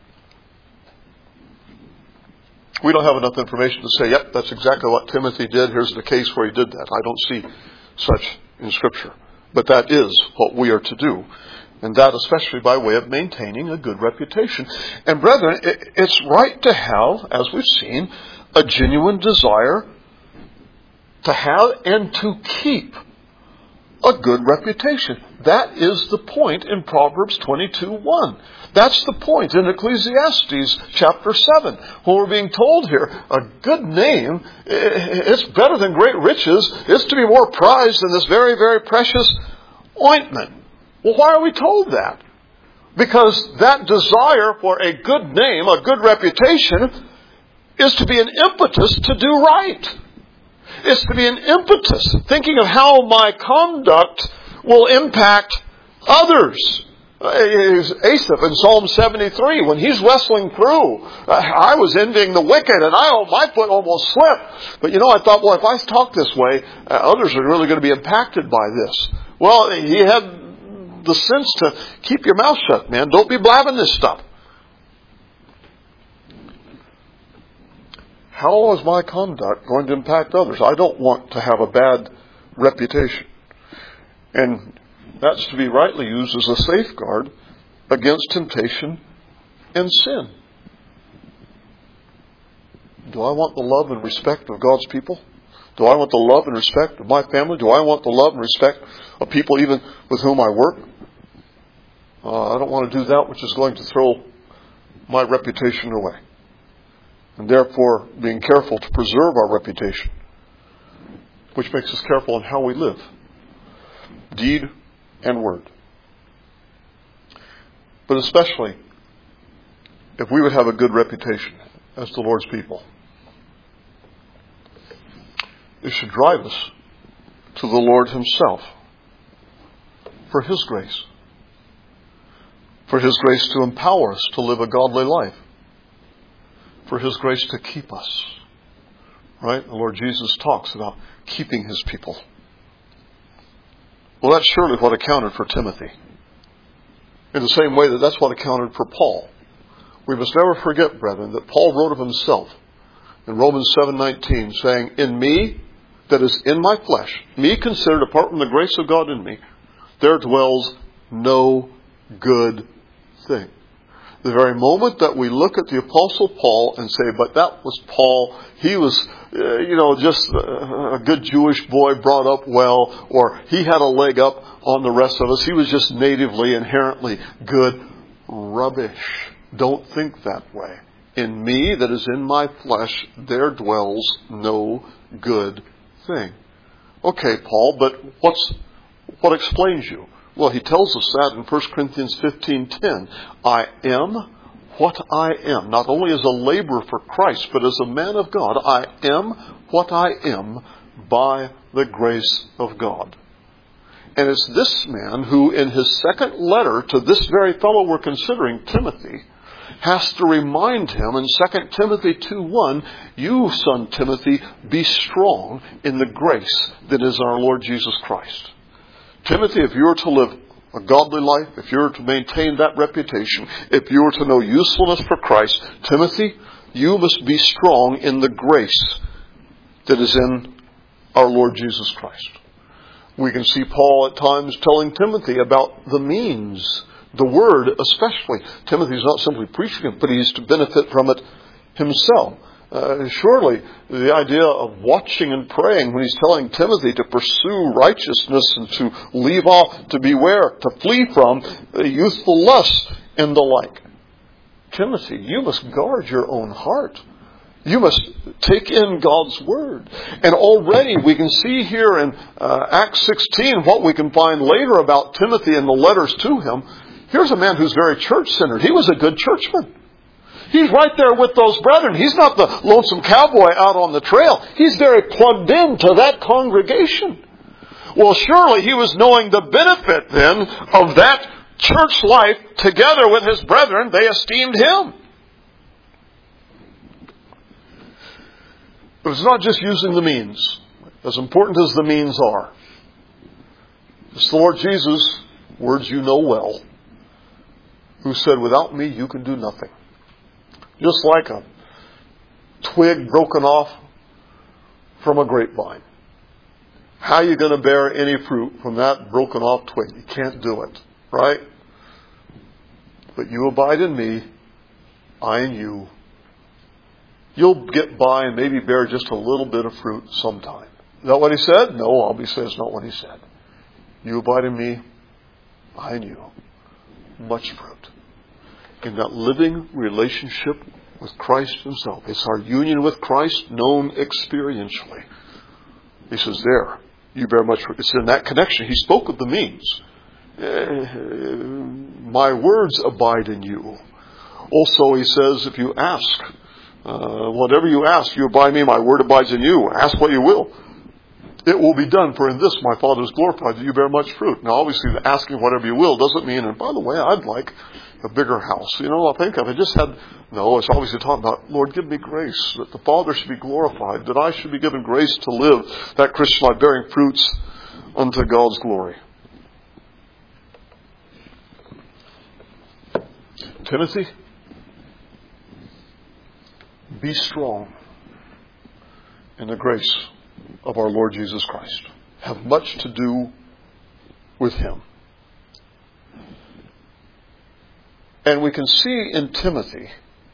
We don't have enough information to say, yep, that's exactly what Timothy did. Here's the case where he did that. I don't see such in Scripture. But that is what we are to do. And that especially by way of maintaining a good reputation. And brethren, it's right to have, as we've seen, a genuine desire to have and to keep a good reputation. That is the point in Proverbs 22:1. That's the point in Ecclesiastes chapter 7. When we're being told here, a good name, it's better than great riches. It's to be more prized than this very, very precious ointment. Well, why are we told that? Because that desire for a good name, a good reputation, is to be an impetus to do right. It's to be an impetus, thinking of how my conduct will impact others. Asaph in Psalm 73, when he's wrestling through, I was envying the wicked and my foot almost slipped. But I thought, well, if I talk this way, others are really going to be impacted by this. Well, he had the sense to keep your mouth shut, man. Don't be blabbing this stuff. How is my conduct going to impact others? I don't want to have a bad reputation. And that's to be rightly used as a safeguard against temptation and sin. Do I want the love and respect of God's people? Do I want the love and respect of my family? Do I want the love and respect of people even with whom I work? I don't want to do that which is going to throw my reputation away. And therefore, being careful to preserve our reputation, which makes us careful in how we live, deed and word. But especially, if we would have a good reputation as the Lord's people, it should drive us to the Lord Himself for His grace. For His grace to empower us to live a godly life. For His grace to keep us. Right? The Lord Jesus talks about keeping His people. Well, that's surely what accounted for Timothy. In the same way that's what accounted for Paul. We must never forget, brethren, that Paul wrote of himself in Romans 7:19, saying, "In me, that is in my flesh, me considered apart from the grace of God in me, there dwells no good thing." The very moment that we look at the Apostle Paul and say, but that was Paul, he was, just a good Jewish boy brought up well, or he had a leg up on the rest of us, he was just natively, inherently good. Rubbish. Don't think that way. In me, that is in my flesh, there dwells no good thing. Okay, Paul, but what explains you? Well, he tells us that in 1 Corinthians 15:10. I am what I am. Not only as a laborer for Christ, but as a man of God. I am what I am by the grace of God. And it's this man who, in his second letter to this very fellow we're considering, Timothy, has to remind him in 2 Timothy 2:1, you, son Timothy, be strong in the grace that is our Lord Jesus Christ. Timothy, if you are to live a godly life, if you're to maintain that reputation, if you are to know usefulness for Christ, Timothy, you must be strong in the grace that is in our Lord Jesus Christ. We can see Paul at times telling Timothy about the means, the word especially. Timothy's not simply preaching it, but he's to benefit from it himself. Surely the idea of watching and praying when he's telling Timothy to pursue righteousness and to leave off, to beware, to flee from youthful lusts and the like. Timothy, you must guard your own heart. You must take in God's Word. And already we can see here in Acts 16 what we can find later about Timothy and the letters to him. Here's a man who's very church-centered. He was a good churchman. He's right there with those brethren. He's not the lonesome cowboy out on the trail. He's very plugged into that congregation. Well, surely he was knowing the benefit then of that church life together with his brethren. They esteemed him. But it's not just using the means, as important as the means are. It's the Lord Jesus, words you know well, who said, without me you can do nothing. Just like a twig broken off from a grapevine. How are you going to bear any fruit from that broken off twig? You can't do it, right? But you abide in me, I in you. You'll get by and maybe bear just a little bit of fruit sometime. Is that what he said? No, obviously it's not what he said. You abide in me, I in you. Much fruit. In that living relationship with Christ himself. It's our union with Christ known experientially. He says there, you bear much fruit. It's in that connection. He spoke of the means. My words abide in you. Also, he says, if you ask, whatever you ask, you abide in me, my word abides in you. Ask what you will. It will be done, for in this my Father is glorified, that you bear much fruit. Now, obviously, the asking whatever you will doesn't mean, and by the way, I'd like a bigger house. You know, I think of it. No, it's obviously talking about, Lord, give me grace, that the Father should be glorified, that I should be given grace to live that Christian life, bearing fruits unto God's glory. Timothy, be strong in the grace of our Lord Jesus Christ. Have much to do with him. And we can see in Timothy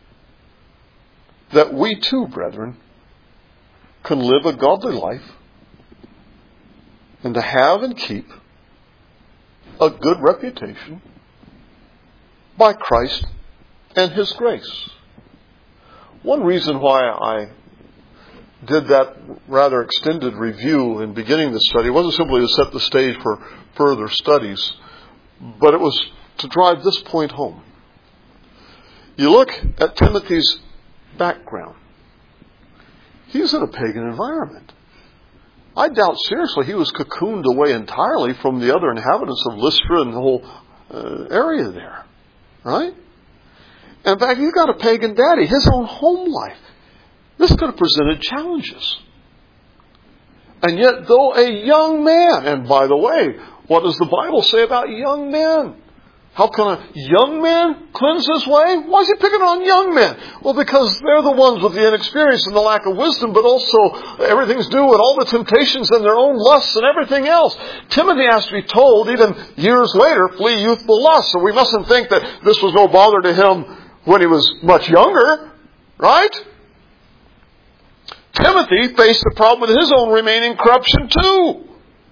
that we too, brethren, can live a godly life and to have and keep a good reputation by Christ and his grace. One reason why I did that rather extended review in beginning the study wasn't simply to set the stage for further studies, but it was to drive this point home. You look at Timothy's background. He's in a pagan environment. I doubt seriously he was cocooned away entirely from the other inhabitants of Lystra and the whole area there. Right? In fact, he's got a pagan daddy, his own home life. This could have presented challenges. And yet, though a young man, and by the way, what does the Bible say about young men? How can a young man cleanse his way? Why is he picking on young men? Well, because they're the ones with the inexperience and the lack of wisdom, but also everything's new and all the temptations and their own lusts and everything else. Timothy has to be told, even years later, flee youthful lusts. So we mustn't think that this was no bother to him when he was much younger, right? Timothy faced the problem with his own remaining corruption too.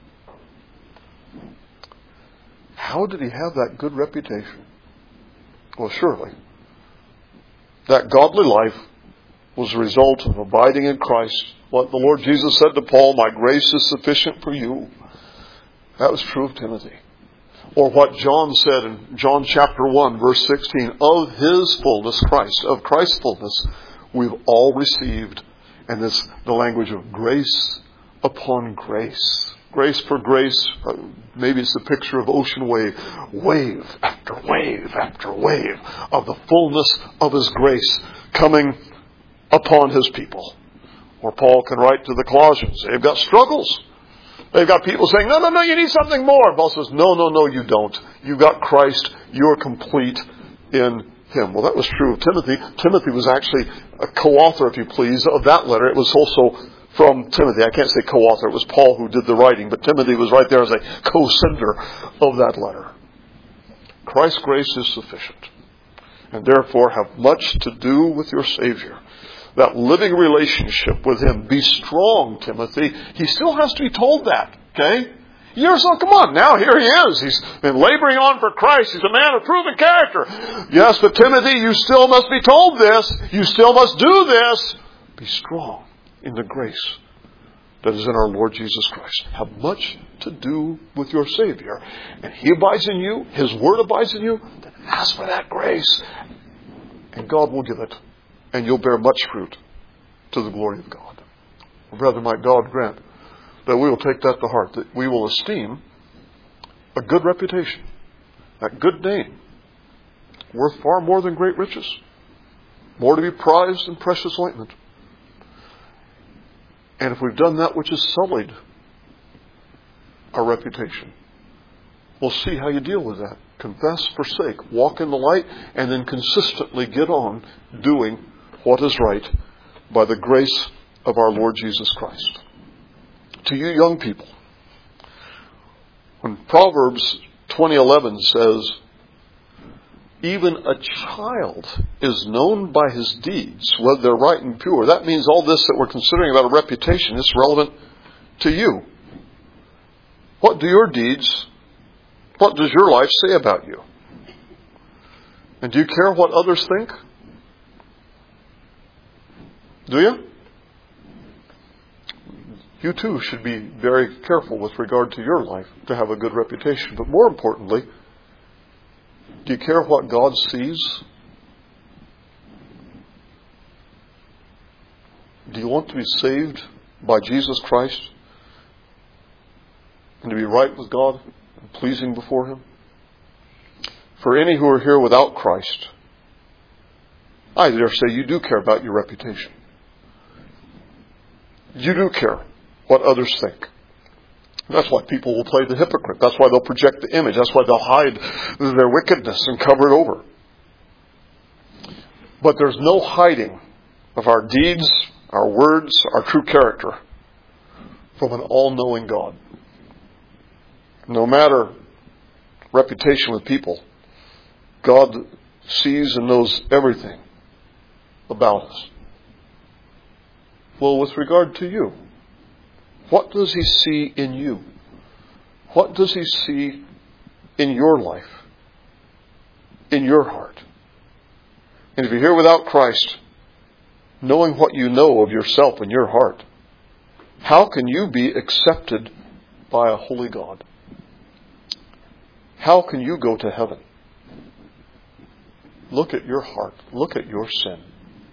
How did he have that good reputation? Well, surely that godly life was a result of abiding in Christ. What the Lord Jesus said to Paul, my grace is sufficient for you. That was true of Timothy. Or what John said in John chapter 1, verse 16, of his fullness, Christ, of Christ's fullness, we've all received. And it's the language of grace upon grace. Grace for grace, maybe it's the picture of ocean wave. Wave after wave after wave of the fullness of his grace coming upon his people. Or Paul can write to the Colossians, they've got struggles. They've got people saying, no, you need something more. And Paul says, no, you don't. You've got Christ. You're complete in Him. Well, that was true of Timothy. Timothy was actually a co-author, if you please, of that letter. It was also from Timothy. I can't say co-author. It was Paul who did the writing, but Timothy was right there as a co-sender of that letter. Christ's grace is sufficient, and therefore have much to do with your Savior. That living relationship with Him. Be strong, Timothy. He still has to be told that, okay? Years on, come on, now here he is. He's been laboring on for Christ. He's a man of proven character. Yes, but Timothy, you still must be told this. You still must do this. Be strong in the grace that is in our Lord Jesus Christ. Have much to do with your Savior. And He abides in you. His Word abides in you. Then ask for that grace. And God will give it. And you'll bear much fruit to the glory of God. Brother, might God grant that we will take that to heart, that we will esteem a good reputation, that good name, worth far more than great riches, more to be prized than precious ointment. And if we've done that which has sullied our reputation, we'll see how you deal with that. Confess, forsake, walk in the light, and then consistently get on doing what is right by the grace of our Lord Jesus Christ. To you young people, when Proverbs 20:11 says, even a child is known by his deeds, whether they're right and pure, that means all this that we're considering about a reputation is relevant to you. What do your deeds, what does your life say about you? And do you care what others think? Do you? You too should be very careful with regard to your life to have a good reputation. But more importantly, do you care what God sees? Do you want to be saved by Jesus Christ and to be right with God and pleasing before Him? For any who are here without Christ, I dare say you do care about your reputation. You do care what others think. That's why people will play the hypocrite. That's why they'll project the image. That's why they'll hide their wickedness and cover it over. But there's no hiding of our deeds, our words, our true character from an all-knowing God. No matter reputation with people, God sees and knows everything about us. Well, with regard to you, what does He see in you? What does He see in your life, in your heart? And if you're here without Christ, knowing what you know of yourself and your heart, how can you be accepted by a holy God? How can you go to heaven? Look at your heart. Look at your sin.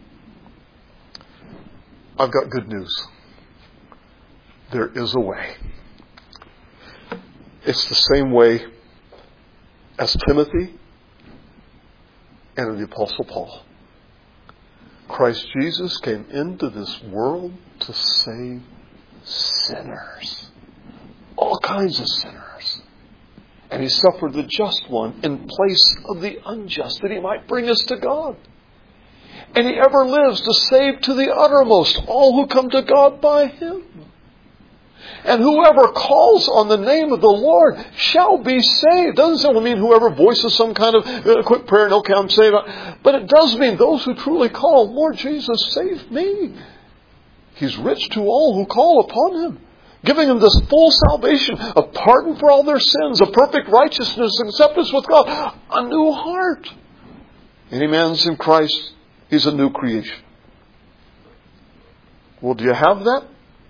I've got good news. There is a way. It's the same way as Timothy and the Apostle Paul. Christ Jesus came into this world to save sinners. All kinds of sinners. And He suffered the just one in place of the unjust, that He might bring us to God. And He ever lives to save to the uttermost all who come to God by Him. And whoever calls on the name of the Lord shall be saved. Doesn't simply mean whoever voices some kind of quick prayer and okay, I'm saved. But it does mean those who truly call, Lord Jesus, save me. He's rich to all who call upon Him, giving them this full salvation, a pardon for all their sins, a perfect righteousness, acceptance with God, a new heart. Any man's in Christ, he's a new creation. Well, do you have that?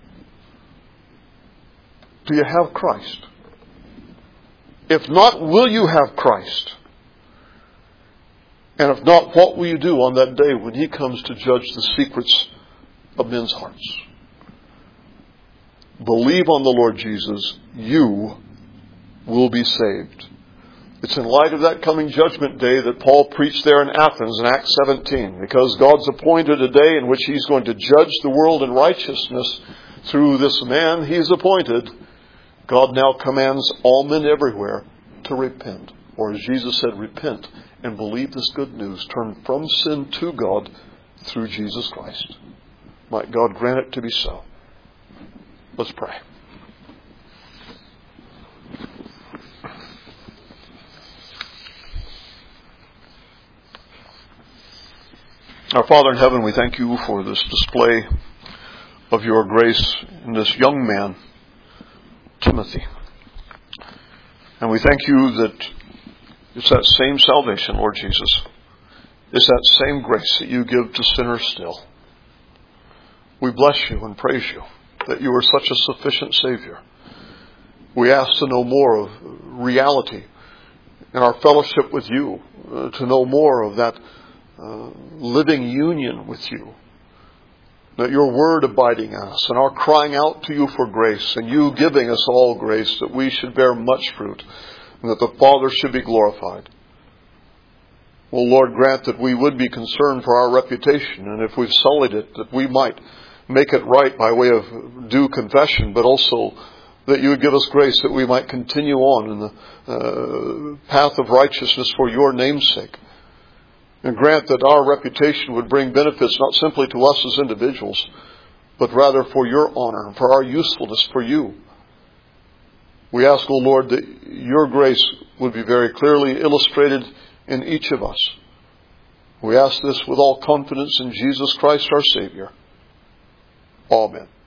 Do you have Christ? If not, will you have Christ? And if not, what will you do on that day when He comes to judge the secrets of men's hearts? Believe on the Lord Jesus, you will be saved. It's in light of that coming judgment day that Paul preached there in Athens in Acts 17, because God's appointed a day in which He's going to judge the world in righteousness through this man He's appointed. God now commands all men everywhere to repent. Or as Jesus said, repent and believe this good news. Turn from sin to God through Jesus Christ. Might God grant it to be so. Let's pray. Our Father in heaven, we thank you for this display of your grace in this young man, Timothy. And we thank you that it's that same salvation, Lord Jesus. It's that same grace that you give to sinners still. We bless you and praise you that you are such a sufficient Savior. We ask to know more of reality in our fellowship with you, to know more of that living union with you, that your word abiding in us and our crying out to you for grace and you giving us all grace that we should bear much fruit and that the Father should be glorified. Oh Lord, grant that we would be concerned for our reputation, and if we've sullied it, that we might make it right by way of due confession, but also that you would give us grace that we might continue on in the path of righteousness for your name's sake. And grant that our reputation would bring benefits not simply to us as individuals, but rather for your honor and for our usefulness for you. We ask, O Lord, that your grace would be very clearly illustrated in each of us. We ask this with all confidence in Jesus Christ our Savior. Amen.